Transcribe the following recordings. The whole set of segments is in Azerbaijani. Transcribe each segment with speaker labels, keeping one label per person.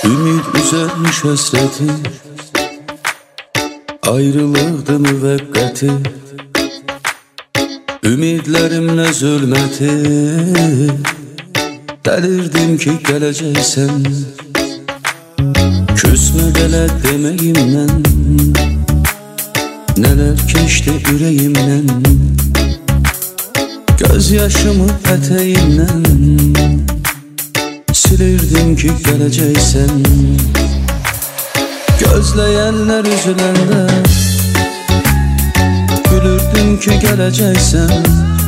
Speaker 1: Ümid üzərmiş həsrəti, ayrılıqdı müvəqqəti. Ümidlərimlə zülməti, dəlirdim ki gələcəksən. Küsmə belə deməyimdən, nələr keçdi ürəyimdən. Göz yaşımı ətəyimdən silirdim ki gələcəksən. Gözləyənlər üzüləndə gülürdüm ki gələcəksən.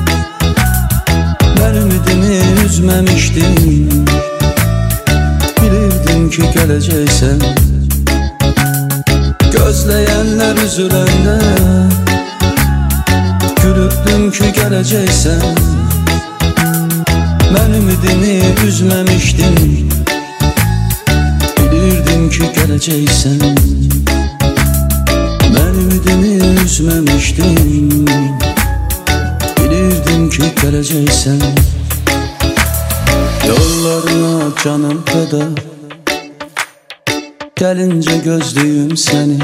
Speaker 1: Mən ümidimi üzməmişdim, bilirdim ki gələcəksən. Gözləyənlər üzüləndə gülürdüm ki gələcəksən. Mən ümidimi üzməmişdim, bilirdim ki gələcəksən. Mən ümidimi üzməmişdim, bilirdim ki gələcəksən. Yollarına canım fəda, gəlincə gözləyim səni.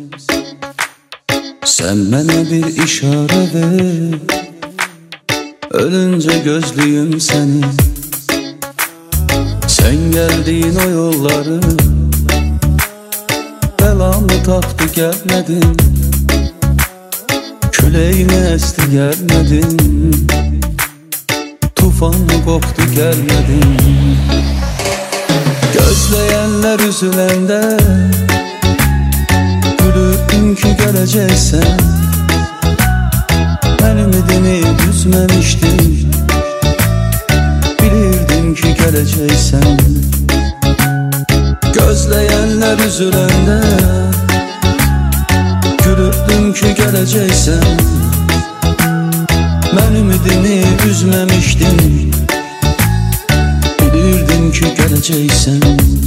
Speaker 1: Sən mənə bir işarə ver, ölüncə gözləyim səni. Sən gəldiyin o yolları, bəlamı tapdı gəlmədin. Küləyini əsti gəlmədin, tufanı qopdu gəlmədin. Gözləyənlər üzüləndə gülürdüm ki gələcəksən. Mən ümidimi üzməmişdim, bilirdim ki gələcəksən. Gözləyənlər üzüləndə gülürdüm ki gələcəksən. Mən ümidimi üzməmişdim, bilirdim ki gələcəksən.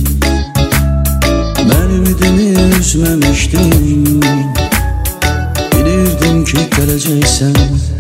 Speaker 1: Mən ümidimi üzməmişdim, bilirdim ki gələcəksən.